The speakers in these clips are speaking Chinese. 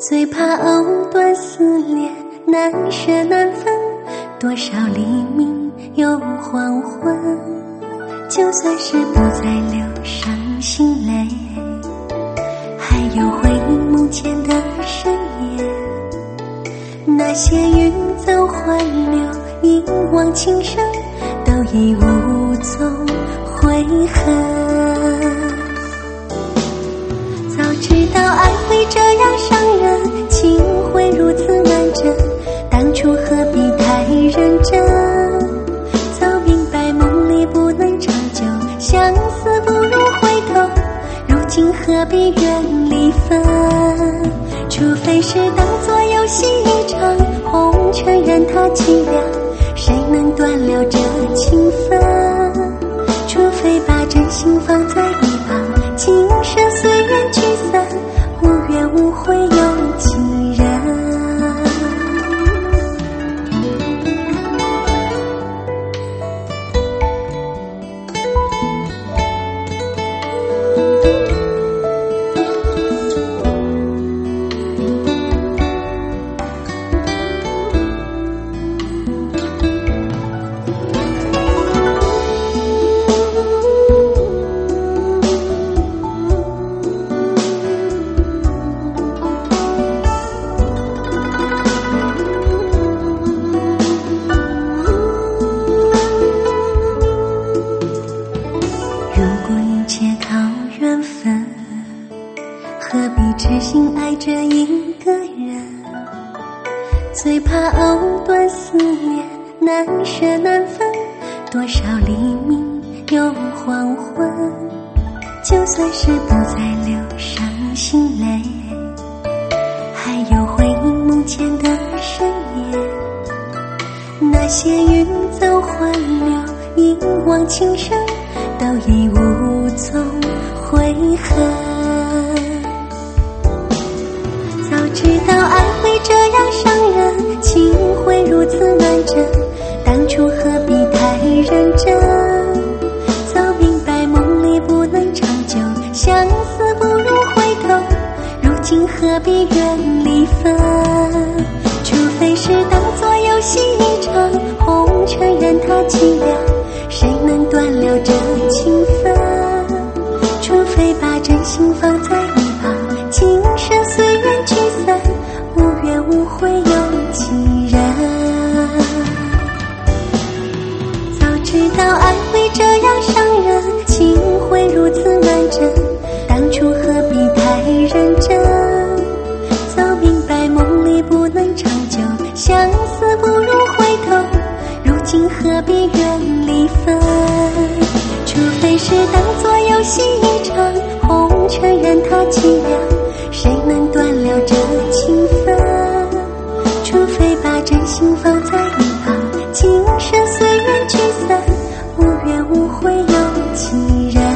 最怕藕断丝连，难舍难分，多少黎明又黄昏。就算是不再流伤心泪，还有回忆梦前的深夜，那些云走欢流，一往情深，都已无踪悔恨。早知道爱会这样伤人，情会如此难枕，当初何必太认真？早明白梦里不能长久，相思不如回头，如今何必怨离分？除非是当作游戏一场，红尘任它凄凉，谁能断了这情分？除非把真心放在一旁，今生随缘聚散，无怨无悔有几人？何必痴心爱着一个人？最怕藕断丝连，难舍难分，多少黎明又黄昏。就算是不再流伤心泪，还有回忆梦前的深夜，那些云走欢流，一往情深，都已无踪悔恨。早知道爱会这样伤人，情会如此难枕，当初何必太认真？早明白梦里不能长久，相思不如回头，如今何必怨离分？除非是当作游戏一场，红尘任它凄凉，谁能断了这情分？除非把真心放在一旁，今生随缘聚散，无怨无悔有几人？早知道爱会这样伤人，情会如此难枕，当初何必太认真？早明白梦里不能长久，相思不如回头，如今何必怨离分？除非是当作游戏一场，红尘任它凄凉，谁能断了这情分？除非把真心放在一旁，今生随缘聚散，无怨无悔有几人？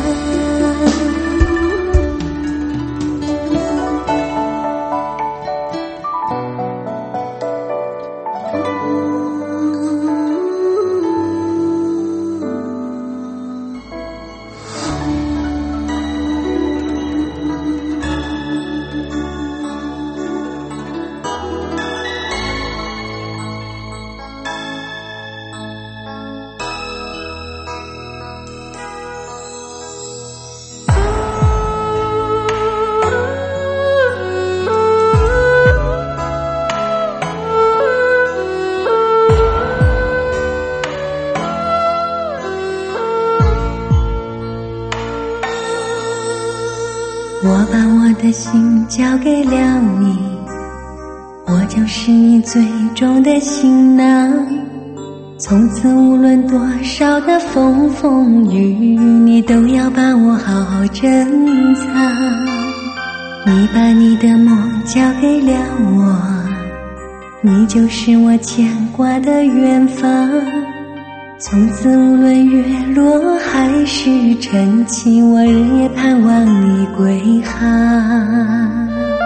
我把我的心交给了你，我就是你最重的行囊，从此无论多少的风风雨雨，你都要把我好好珍藏。你把你的梦交给了我，你就是我牵挂的远方，从此无论月落还是晨起，我日夜盼望你归航。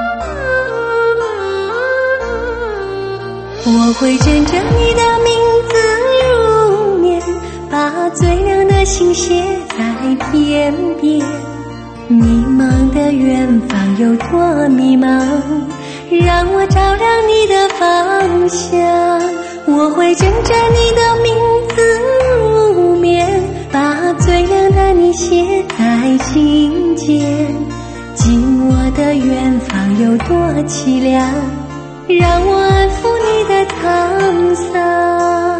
我会枕着你的名字入眠，把最亮的星写在天边。迷茫的远方有多迷茫， 让我照亮你的方向。我会枕着你的名字入眠，把最亮的你写在心间。今我的远方有多凄凉，让我安抚你的沧桑。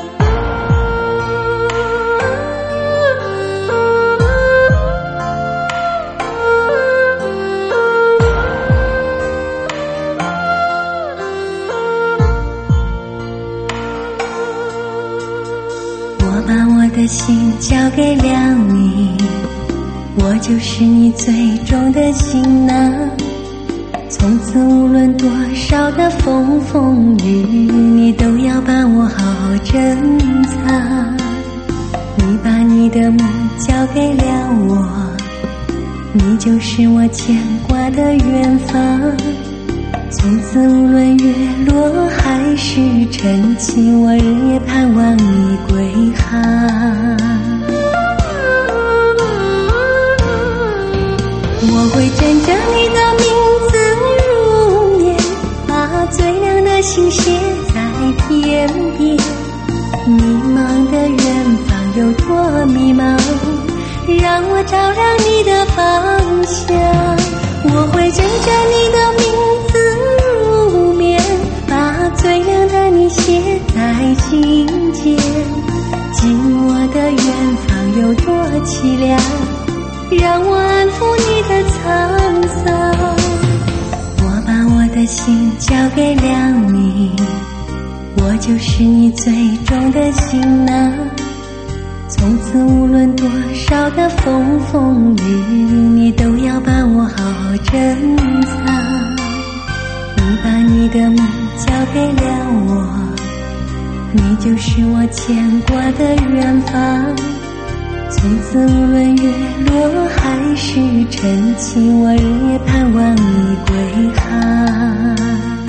我把我的心交给了你，我就是你最重的行囊。从此无论多少的风风雨雨，你都要把我好好珍藏。你把你的梦交给了我，你就是我牵挂的远方。从此无论月落还是晨起，我日夜盼望你归航。我会枕着你的名字入眠，把最亮的星写在天边。迷茫的远方有多迷茫，让我照亮你的方向。我会枕着你的名字入眠，把最亮的你写在心间。今我的远方有多凄凉，让我安抚你的沧桑。我把我的心交给了你，我就是你最重的行囊。从此无论多少的风风雨雨，你都要把我好好珍藏。你把你的梦交给了我，你就是我牵挂的远方。从此无论月落还是晨起，我日夜盼望你归航。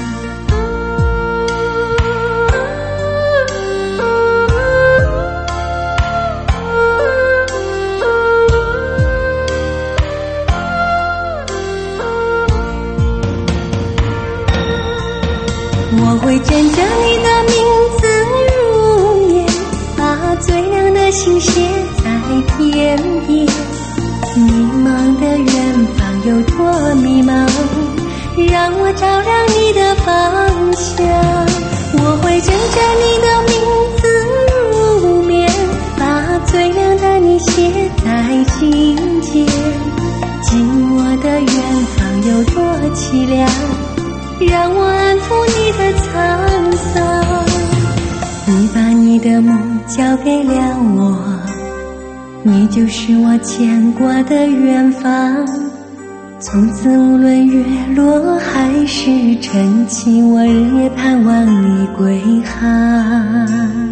我会枕着你的名字入眠，把最亮的星写在天边。迷茫的远方有多迷茫，让我照亮你的方向。我会枕着你的名字入眠，把最亮的你写在心间。今我的远方有多凄凉，让我安抚你的沧桑。你把你的梦交给了我，你就是我牵挂的远方。从此无论月落还是晨起，我日夜盼望你归航。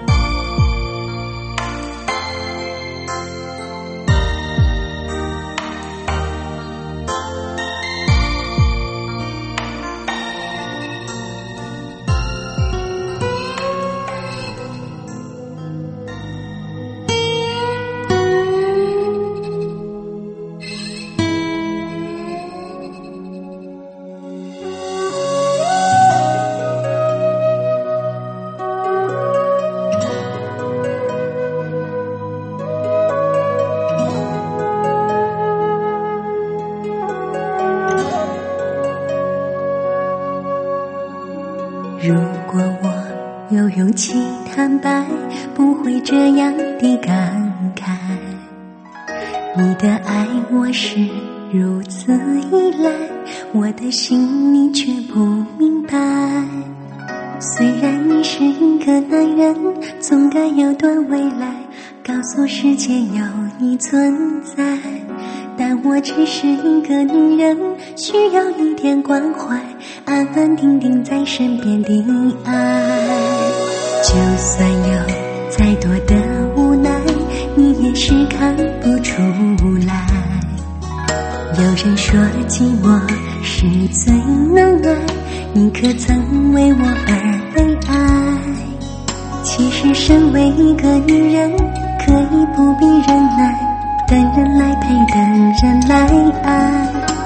如果我有勇气坦白，不会这样的感慨。你的爱我是如此依赖，我的心你却不明白。虽然你是一个男人，总该有段未来，告诉世界有你存在。但我只是一个女人，需要一点关怀，安安定定在身边的爱。就算有再多的无奈，你也是看不出来。有人说寂寞是最能爱，你可曾为我而被爱？其实身为一个女人，可以不必忍耐，等人来陪，等人来爱。当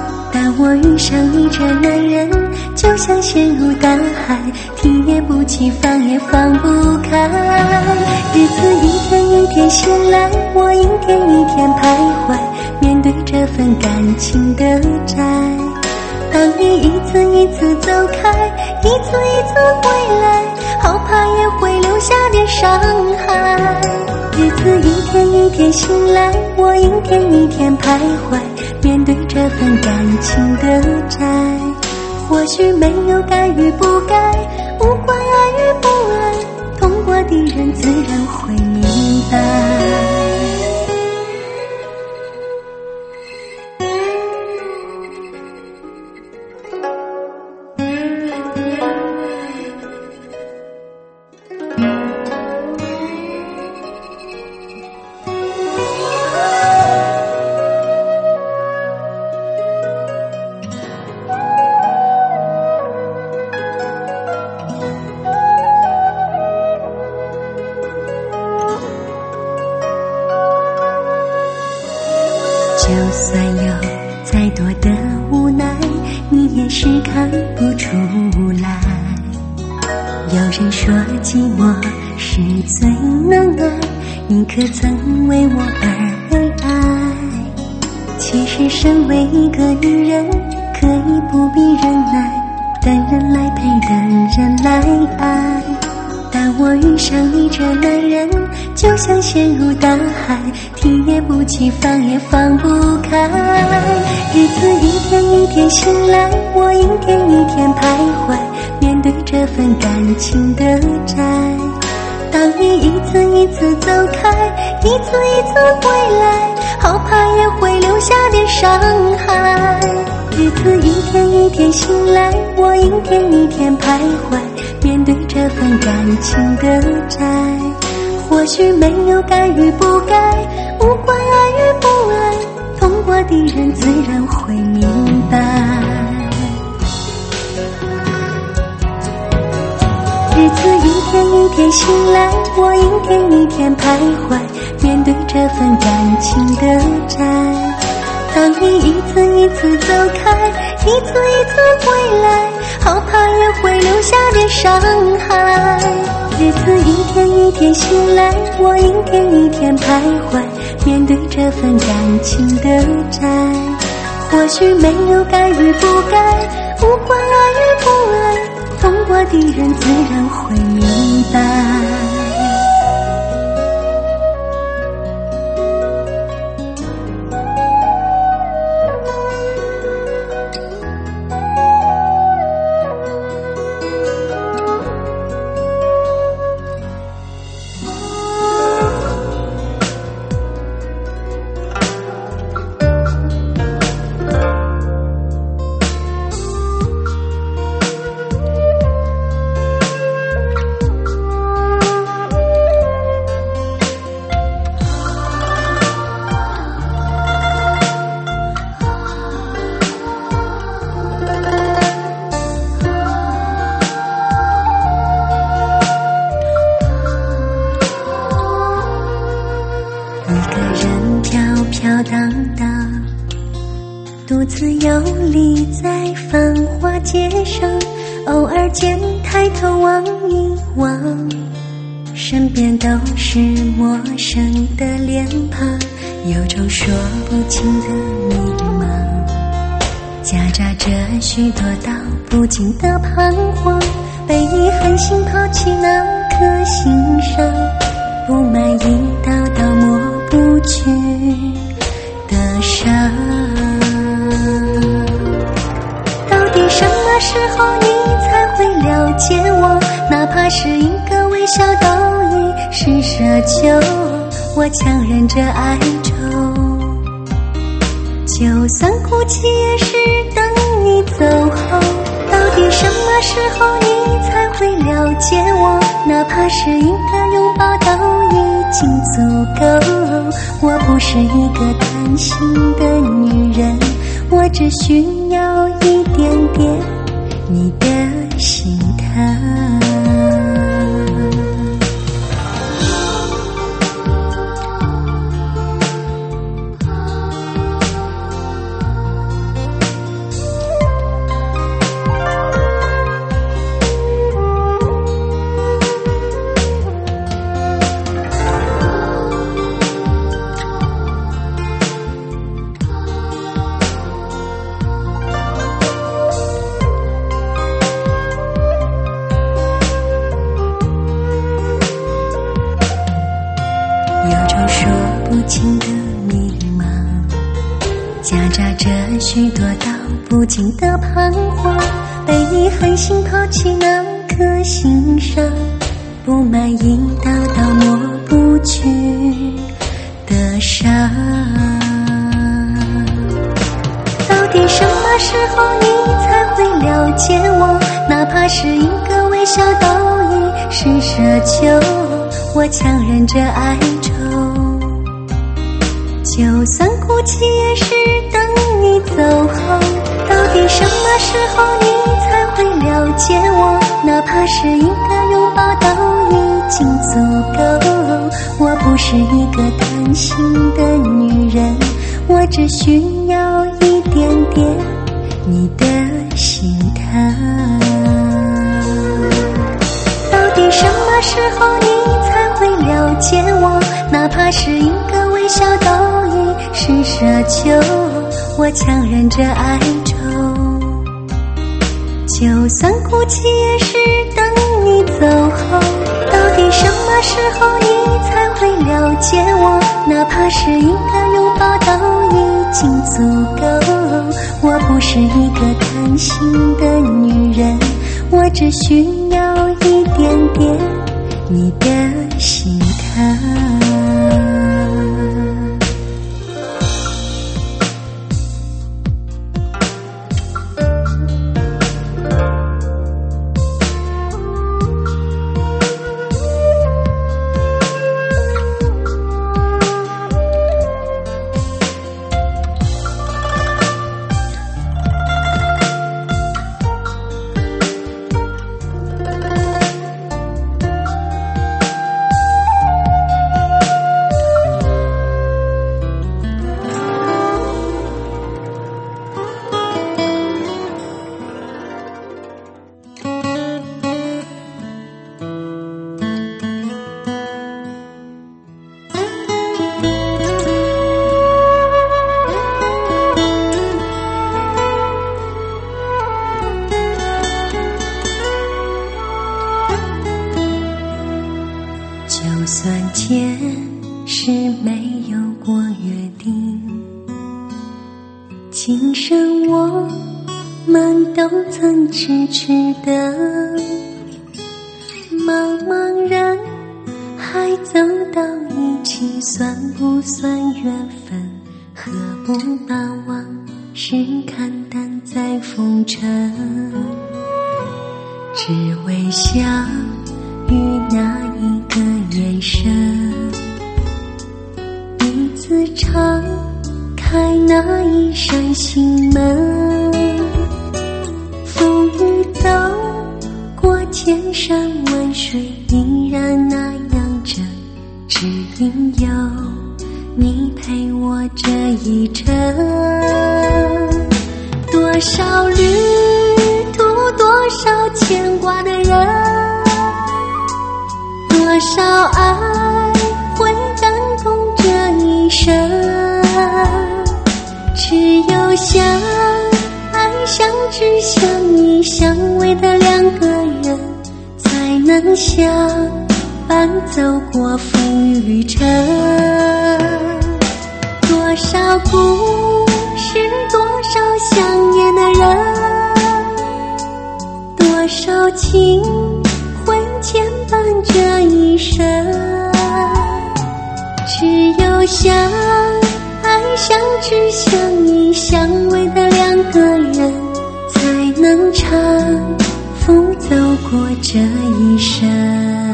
当我遇上你这男人，就像陷入大海，提也不起，放也放不开。日子一天一天醒来，我一天一天徘徊，面对这份感情的债。当你一次一次走开，一次一次回来，好怕也会留下点伤害。日子一天一天醒来，我一天一天徘徊，面对这份感情的债。或许没有该与不该，无关爱与不爱，痛过的人自然会明白。就算有再多的无奈，你也是看不出来。有人说寂寞是最能爱，你可曾为我而爱？其实身为一个女人，可以不必忍耐，等人来陪，等人来爱。当我遇上你这男人，就像陷入大海，提也不起，放也放不开。日子一天一天醒来，我一天一天徘徊，面对这份感情的债。当你一次一次走开，一次一次回来，好怕也会留下点伤害。日子一天一天醒来，我一天一天徘徊，面对这份感情的债。或许没有该与不该，无关爱与不爱，痛过的人自然会明白。日子一天一天醒来，我一天一天徘徊，面对这份感情的债。当你一次一次走开，一次一次回来，好怕也会留下点伤害。日子一天一天醒来，我一天一天徘徊，面对这份感情的债。或许没有该与不该，无关爱与不爱，痛过的人自然会明白。飘荡荡，独自游离在繁华街上，偶尔间抬头望一望，身边都是陌生的脸庞，有种说不清的迷茫，夹杂着许多道不尽的彷徨，被遗憾心抛弃那颗心上，布满一道道抹不去的伤。到底什么时候你才会了解我？哪怕是一个微笑都已是奢求，我强忍着哀愁，就算哭泣也是等你走后。到底什么时候你才会了解我？哪怕是一个拥抱都已经足够。我不是一个贪心的女人，我只需要一点点你的心疼。 情的迷茫，夹杂着许多道不尽的彷徨，被你狠心抛弃那颗心上，不满意道到抹不去的伤。到底什么时候你才会了解我？哪怕是一个微笑都已是奢求，我强忍着哀愁，就算哭泣也是等你走后。到底什么时候你才会了解我？哪怕是一个拥抱都已经足够。我不是一个贪心的女人，我只需要一点点你的心疼。到底什么时候你才会了解我？哪怕是一个微笑都已是奢求，我强忍着哀愁，就算哭泣也是等你走后。到底什么时候你才会了解我？哪怕是一个拥抱都已经足够。我不是一个贪心的女人，我只需要一点点你的心疼。就算前世没有过约定，今生我们都曾痴痴的茫茫然，还走到一起，算不算缘分？何不把往事看淡在风尘，只为相遇那一个眼神，彼此敞开那一扇心门，风雨走过千山万水，依然那样真，只因有你陪我这一程。多少旅途，多少牵挂的人，多少爱会感动这一生，只有相爱相知相依相偎的两个人，才能相伴走过风雨尘。多少故事，多少想念的人，多少情会牵绊这一生，只有相爱相知相依相偎的两个人，才能搀扶走过这一生。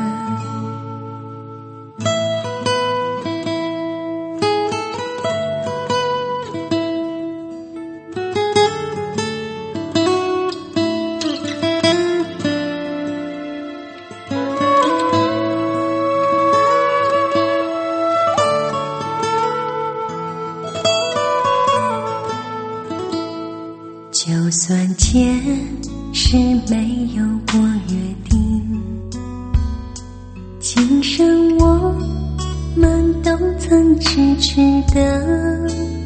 就算前世没有过约定，今生我们都曾痴痴的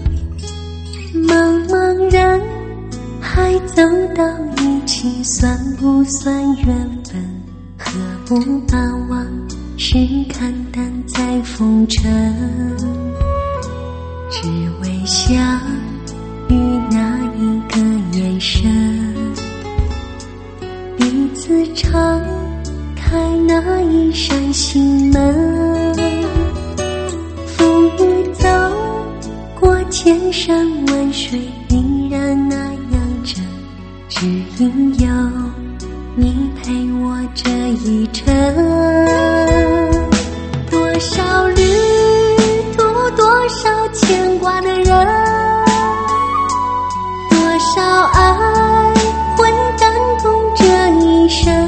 茫茫然，还走到一起，算不算缘分？何不把往是看淡在风尘，只为相遇那一个眼神，彼此敞开那一扇心门，风雨走过千山万水，依然那样真，只因有你陪我这一程。多少旅途，多少牵挂的人，多少爱会感动这一生，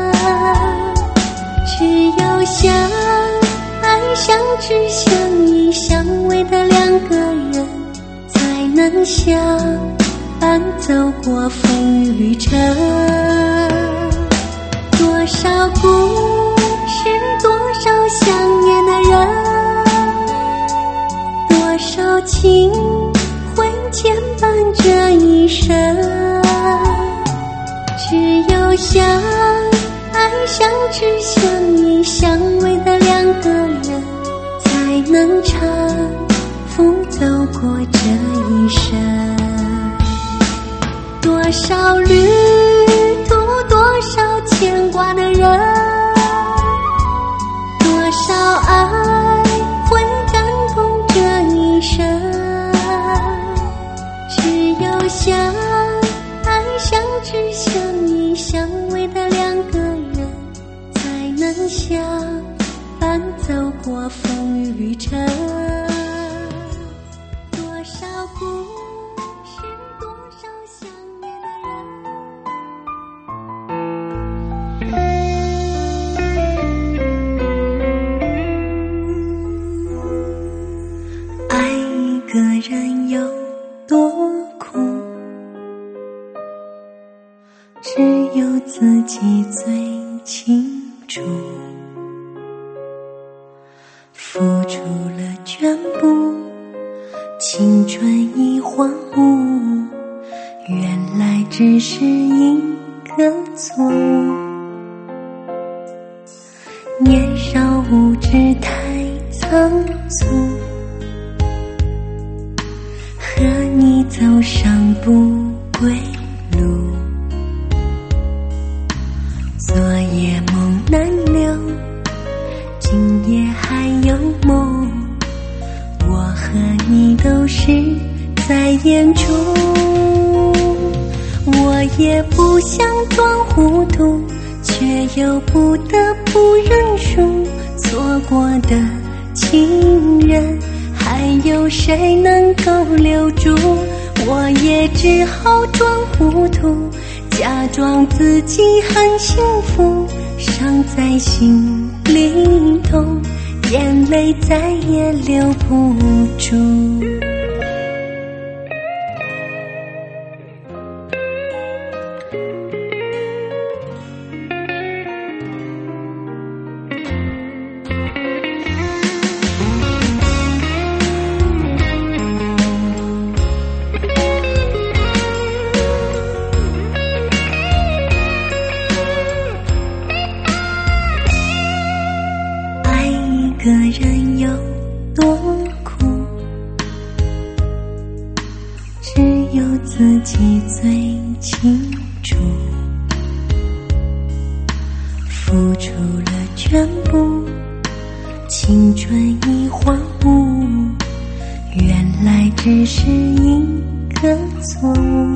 只有相爱相知相依相偎的两个人，才能相伴走过风雨旅程。多少故事，多少想念的人，多少情会牵绊这一生，只有相爱相知相依相偎的两个人，才能搀扶走过这一生。多少旅途，多少牵挂的人，多少爱会感动这一生，只有相爱相知相依相偎的两个人，才能相伴走过风雨旅程。多少故事，多少想念的人，爱一个人有多苦，只有自己最清楚。付出了全部，青春已荒芜，原来只是一个错误。年少无知太仓促，和你走上不归路，昨夜梦难留，今夜还有梦，我和你都是在演出。我也不想装糊涂，却又不得不认输，错过的情人还有谁能够留住？我也只好装糊涂，假装自己很幸福，伤在心里痛，眼泪再也留不住。一个人有多苦，只有自己最清楚。付出了全部，青春已荒芜，原来只是一个错误。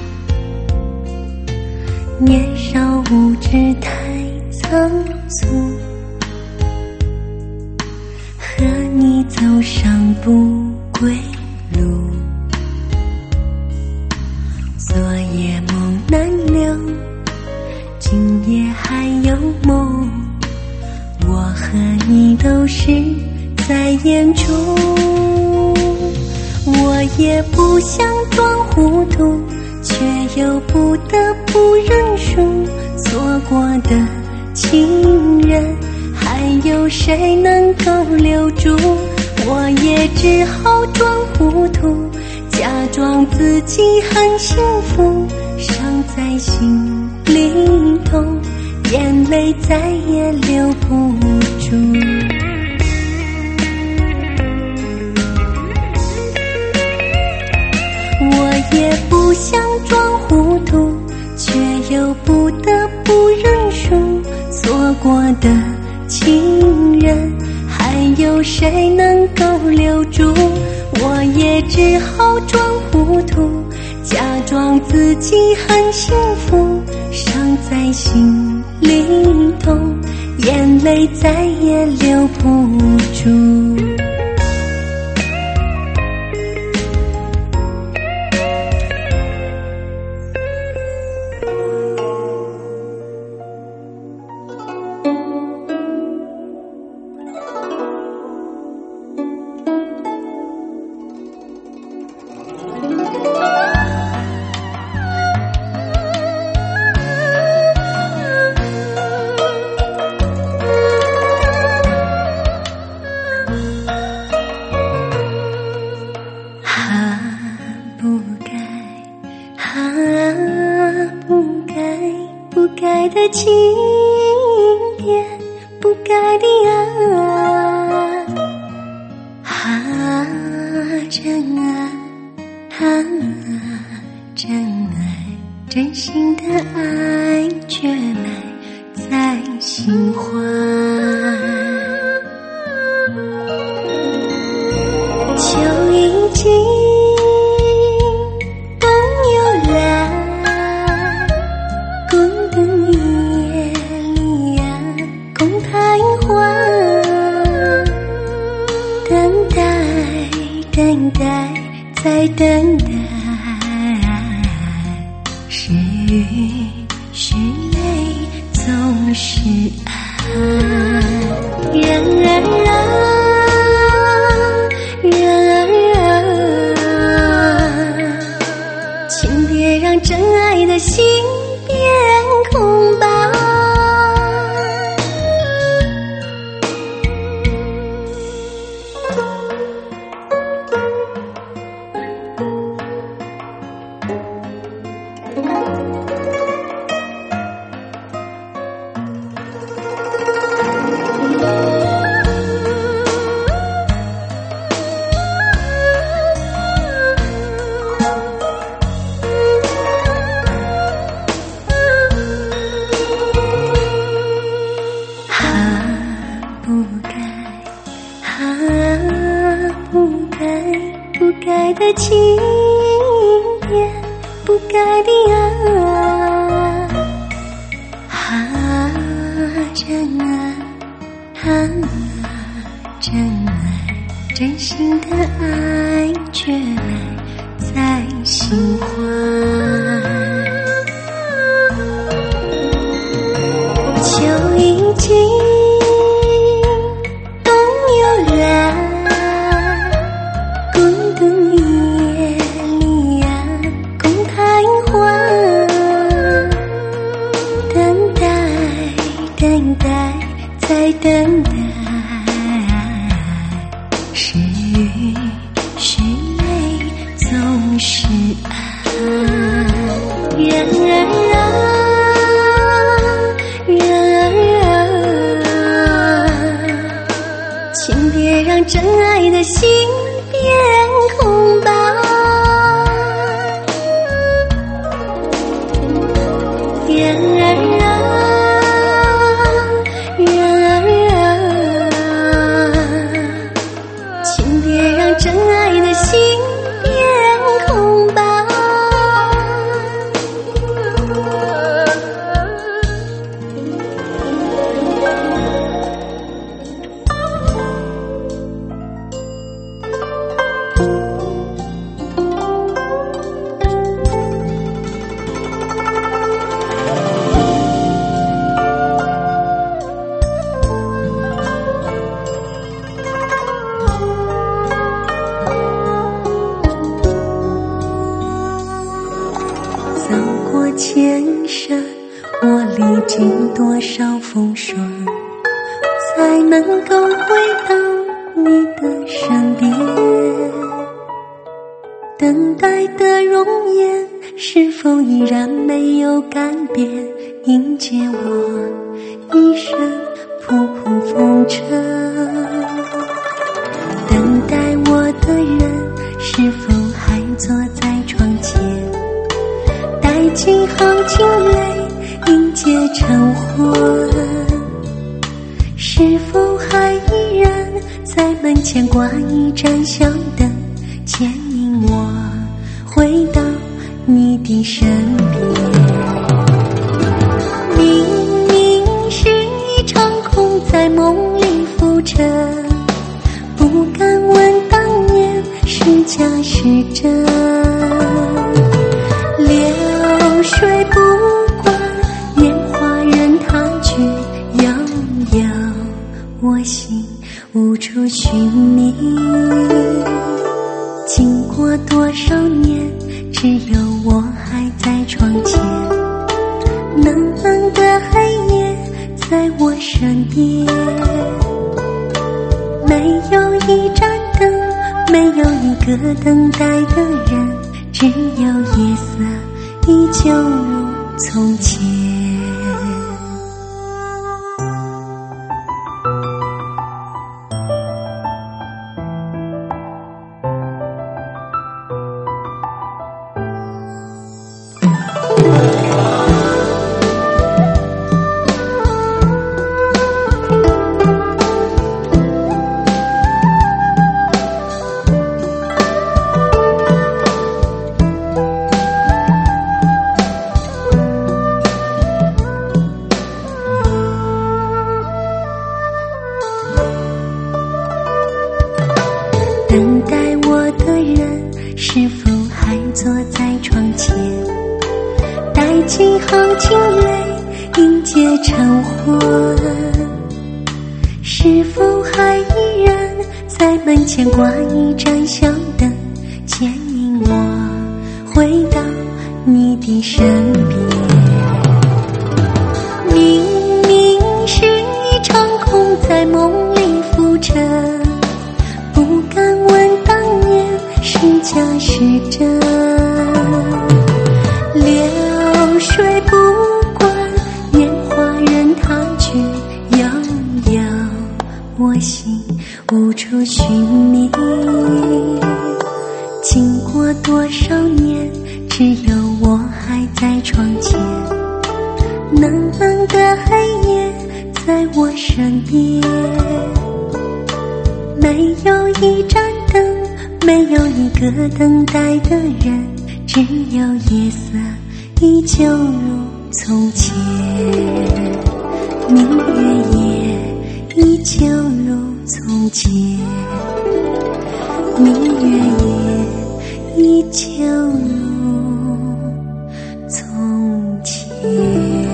年少无知太仓促，和你走上不归路，昨夜梦难留，今夜还有梦，我和你都是在演出。我也不想装糊涂，却又不得不认输，错过的情人还有谁能够留住？我也只好装糊涂，假装自己很幸福，伤在心里痛， 眼泪再也留不住。我也不想装糊涂，却又不得不认输。错过的情人，还有谁能够留住？我也只好装糊涂，假装自己很幸福，伤在心里痛，眼泪再也留不住。不该的情点，不该的爱，真爱，真爱，真心的爱却埋在心怀。秋已尽，冬又来，孤灯夜里共徘徊，等待，等待，再等待，是雨是泪总是爱。请别让真爱的心变空白。不该的情点，不该的爱，真爱，真爱，真心的爱却埋在心怀。秋已尽，冬又来，孤灯夜里共徘徊，等待，等待，再等待，是雨是泪总是爱。请别让真爱的心变空白。请别让真爱的心变空白。走过千山，我历经多少风霜，才能够回到你的身边。等待的容颜是否依然没有改变？ 迎接我一生仆仆风尘。等待我的人是否还坐在窗前，带几行清泪迎接晨昏？是否还依然在门前挂一盏香灯，牵引我回到你的身边？明明是一场空，在梦里浮沉，不敢问当年是假是真。流水不管年华任它去遥遥，我心无处寻觅。经过多少年，只有我还在窗前，冷冷的黑夜在我身边。没有一盏灯，没有一个等待的人，只有夜色依旧如从前。等待我的人是否还坐在窗前，带几行清泪迎接晨昏？是否还依然在门前挂一盏香灯，牵引我回到你的身边？明明是一场空，在梦里浮沉，不敢问当年是假是真。流水不管年华任它去遥遥，我心无处寻觅。经过多少年，只有我还在窗前，冷冷的黑夜在我身边。没有一盏灯，没有一个等待的人，只有夜色依旧如从前。明月夜依旧如从前，明月夜依旧如从前。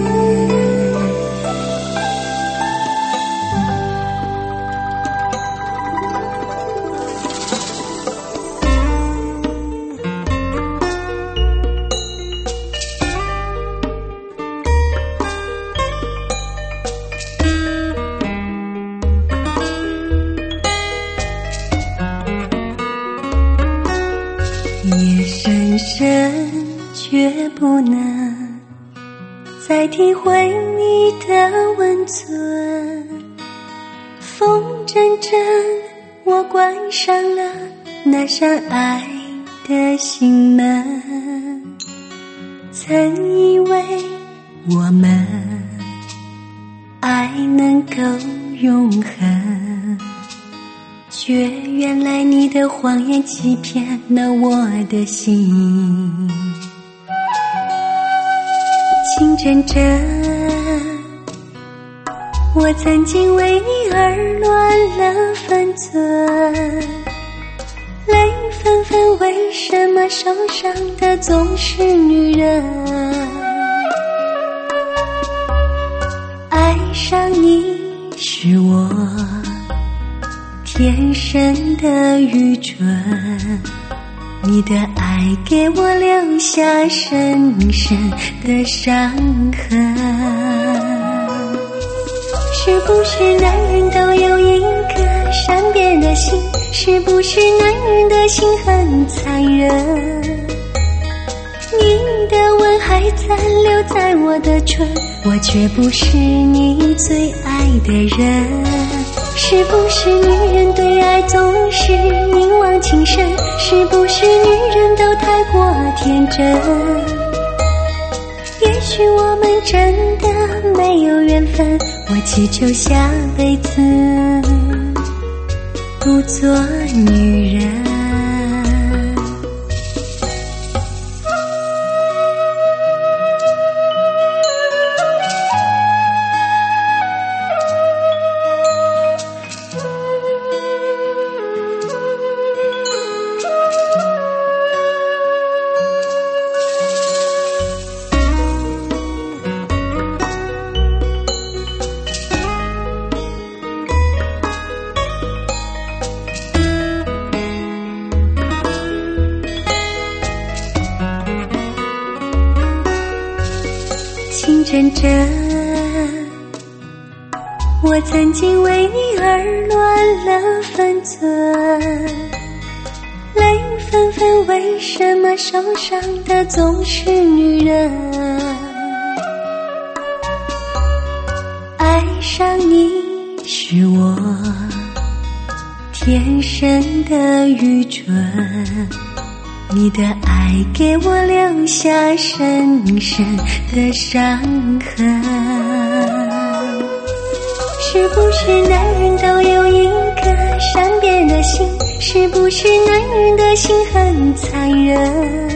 夜深深，却不能再体会你的温存。风阵阵，我关上了那扇爱的心门。曾以为我们爱能够永恒，却原来你的谎言欺骗了我的心。情真真，我曾经为你而乱了分寸，泪纷纷，为什么受伤的总是女人？爱上你是我天生的愚蠢，你的爱给我留下深深的伤痕。是不是男人都有一颗善变的心？是不是男人的心很残忍？你的吻还残留在我的唇，我却不是你最爱的人。是不是女人对爱总是凝望情深？是不是女人都太过天真？也许我们真的没有缘分，我祈求下辈子不做女人。情真真，我曾经为你而乱了分寸，泪雨纷纷，为什么受伤的总是女人？爱上你是我天生的愚蠢，你的爱给我留下深深的伤痕。是不是男人都有一颗善变的心？是不是男人的心很残忍？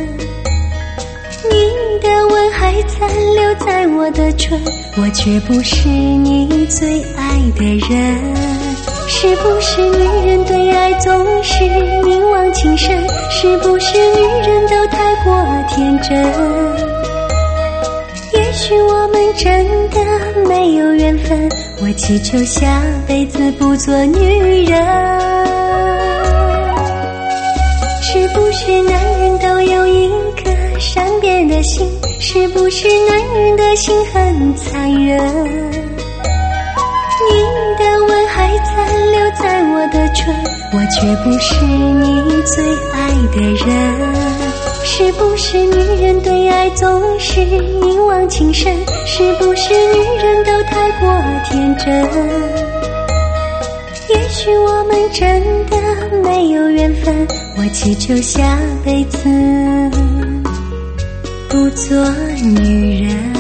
你的吻还残留在我的唇，我却不是你最爱的人。是不是女人对爱总是凝望情深？是不是女人都太过天真？也许我们真的没有缘分，我祈求下辈子不做女人。是不是男人都有一颗善变的心？是不是男人的心很残忍？你的吻还残留在我的唇，我却不是你最爱的人。是不是女人对爱总是凝望情深？是不是女人都太过天真？也许我们真的没有缘分，我祈求下辈子不做女人。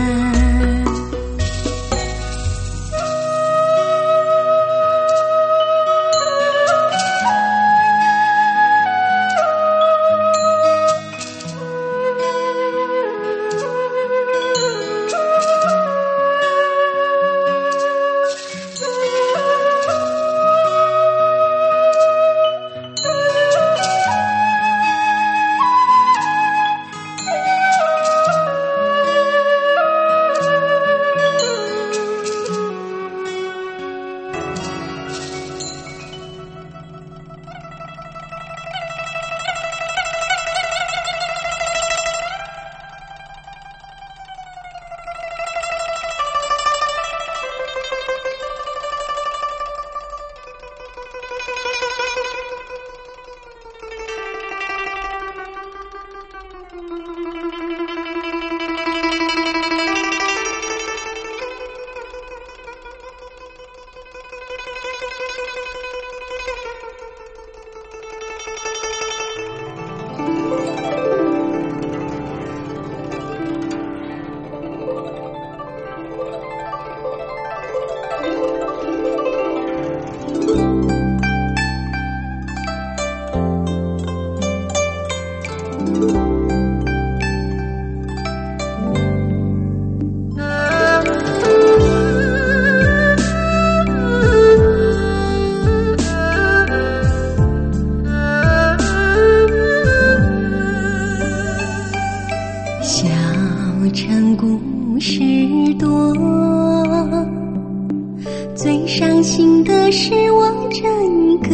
最伤心的是我这一个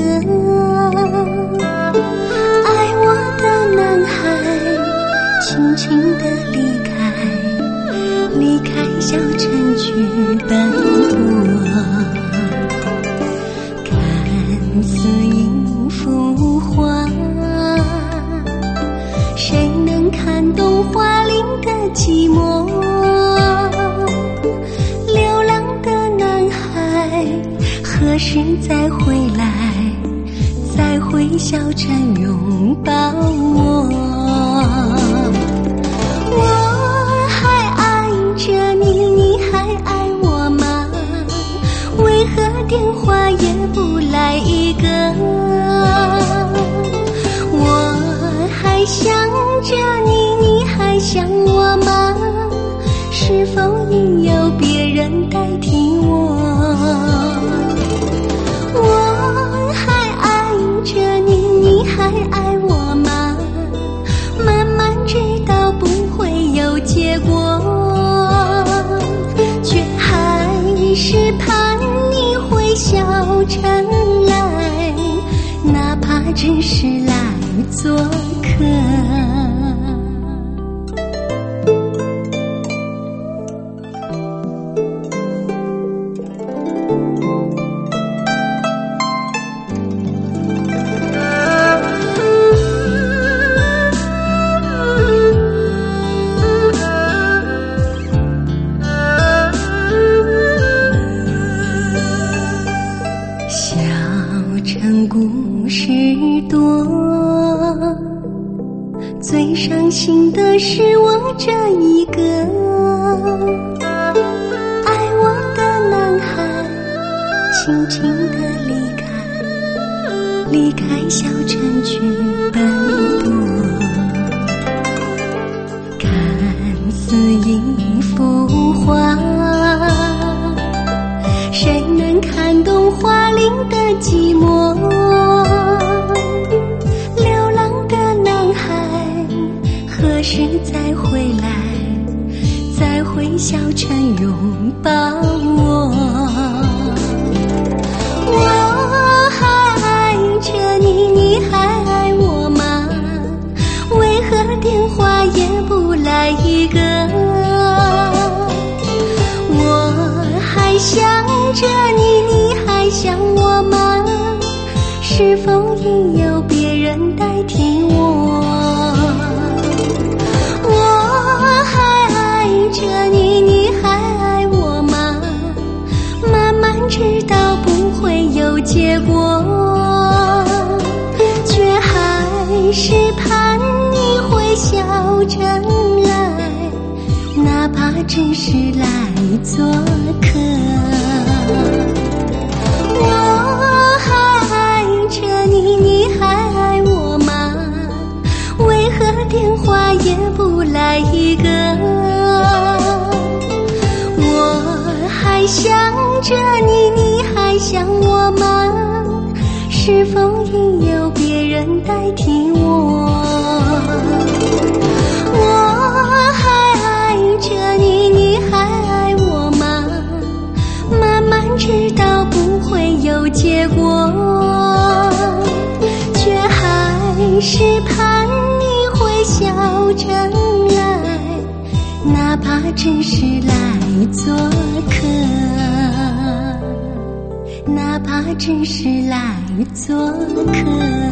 爱我的男孩，轻轻地离开小城去奔波，看似一幅画，谁能看懂华丽的再回来，再回小城拥抱我。我还爱着你，你还爱我吗？为何电话也不来一个？我还想着你，你还想我吗？是否已有别人代替我？我还爱着你，你还爱我吗？慢慢知道不会有结果，却还是盼你回小城来，哪怕只是来做客。故事多，最伤心的是我这一个爱我的男孩，轻轻地离开小城去奔波，看似一幅画，谁能看懂花林的寂寞？流浪的男孩，何时再回来？再回小城拥抱我。我还爱着你，你还爱我吗？为何电话也不来一个？我还想着你，你还想我吗？是否已有别人代替我？我还爱着你，你还爱我吗？慢慢知道不会有结果，却还是盼你回小城来，哪怕只是来做客。我还爱着你，你还爱我吗？为何电话也不来一个？我还想着你，你还想我吗？是否已有别人代替我？我还爱着你，你还爱我吗？慢慢知道不会有结果，却还是盼你回小城来，哪怕只是来做客，哪怕只是来做客。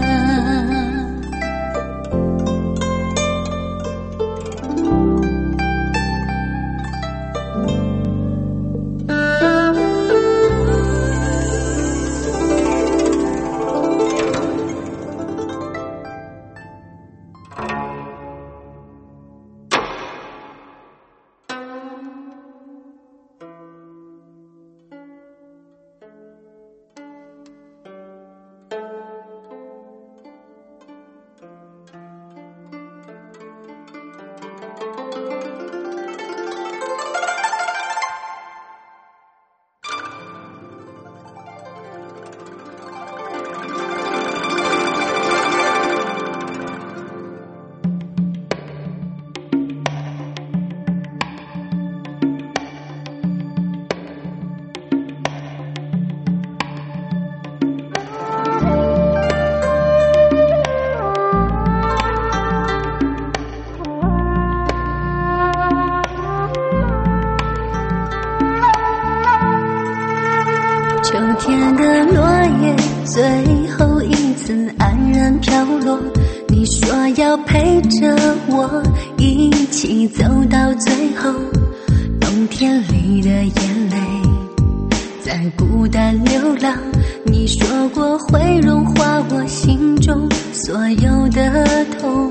秋天的落叶最后一次黯然飘落，你说要陪着我一起走到最后，冬天里的眼泪在在孤单流浪。你说过会融化我心中所有的痛。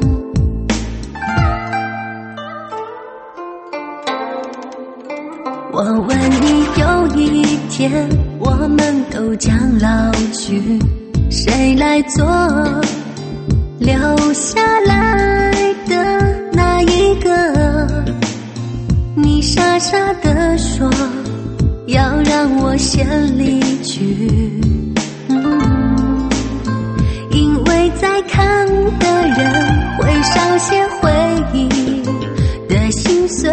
我问你，有一天我们都将老去，谁来做留下来的那一个？你傻傻地说要让我先离去，因为在看的人会少些回忆的心碎。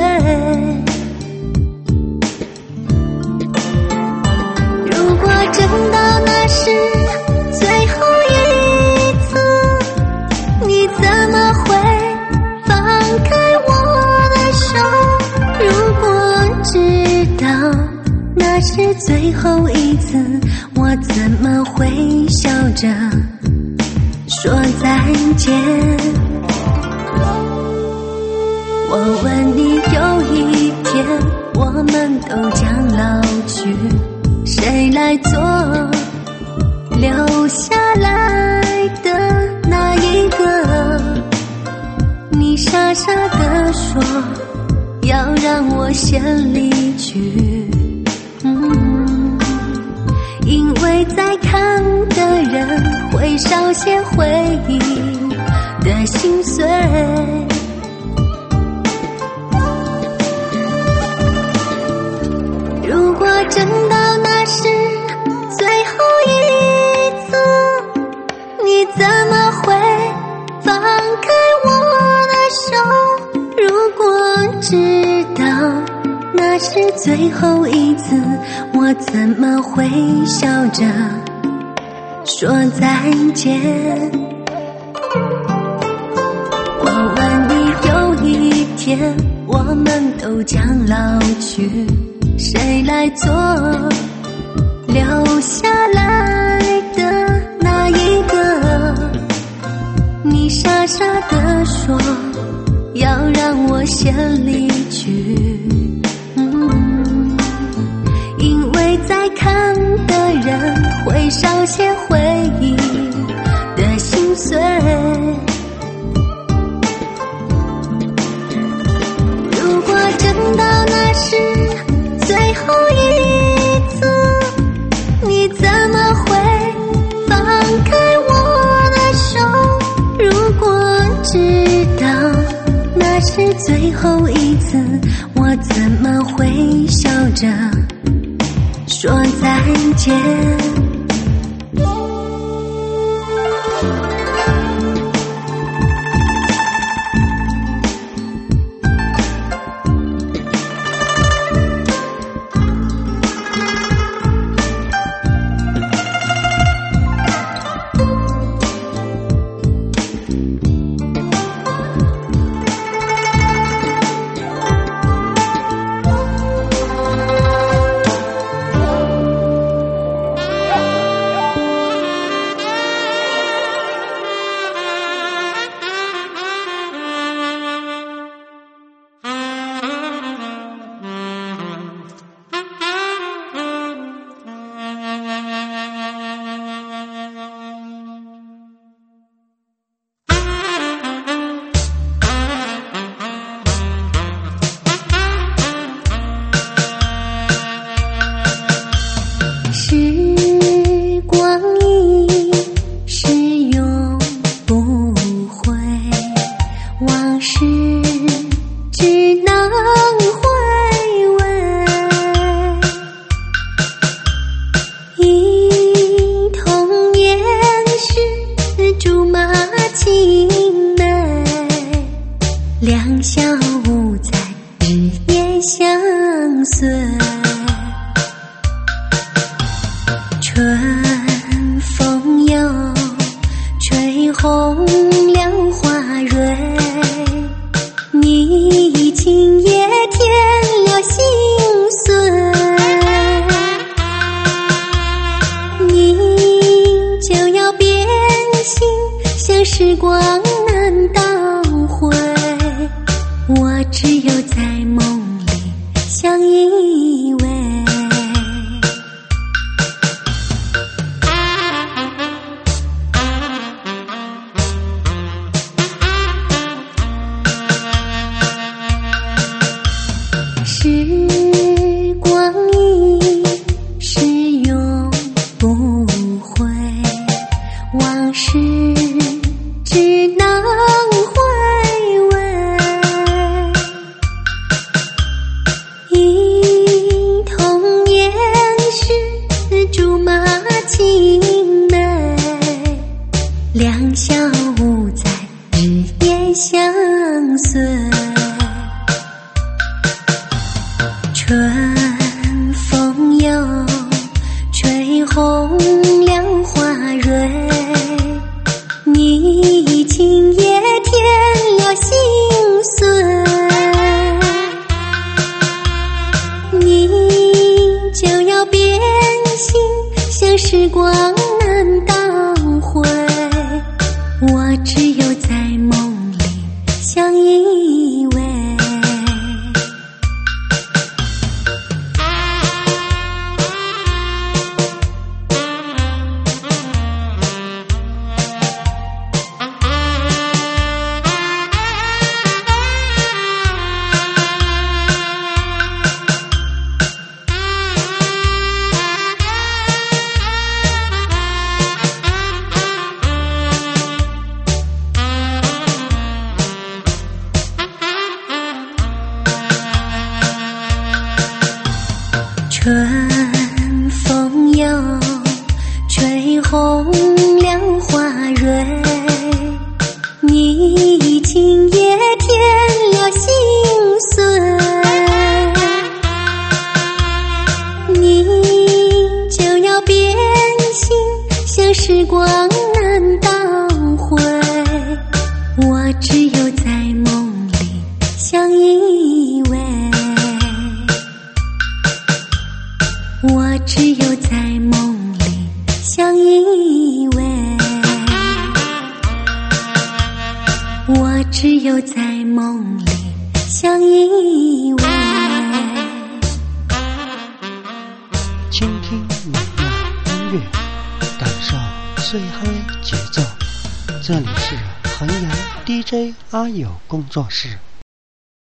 如果真到那是最后一次，你怎么会放开我的手？如果知道那是最后一次，我怎么会笑着说再见？我问你，有一天我们都将老去，谁来做留下来的那一个？你傻傻地说要让我先离去，因为在看的人会少些回忆的心碎。如果真到那是最后一次，你怎么会放开我的手？如果知道那是最后一次，我怎么会笑着说再见？我问你，有一天我们都将老去，谁来做留下来的那一个？你傻傻地说要让我先离去，因为在看的人会少些回忆的心碎。如果真到那是最后一次，你怎么会放开我的手？如果知道那是最后一次，我怎么会笑着说再见？时光难倒回，我只有在梦里相依偎。 又吹红了花蕊，你今夜添了心碎，你就要变心，像时光难倒回，我只有在梦里相依偎。春风又吹红了花蕊，你今夜添了心碎，你就要变心，像时光难倒回，我只有在梦里相依偎，我只有在梦里相依偎，我只有在梦里相依偎。 倾听美妙音乐，感受最嗨节奏。这里是衡阳 DJ 阿友工作室。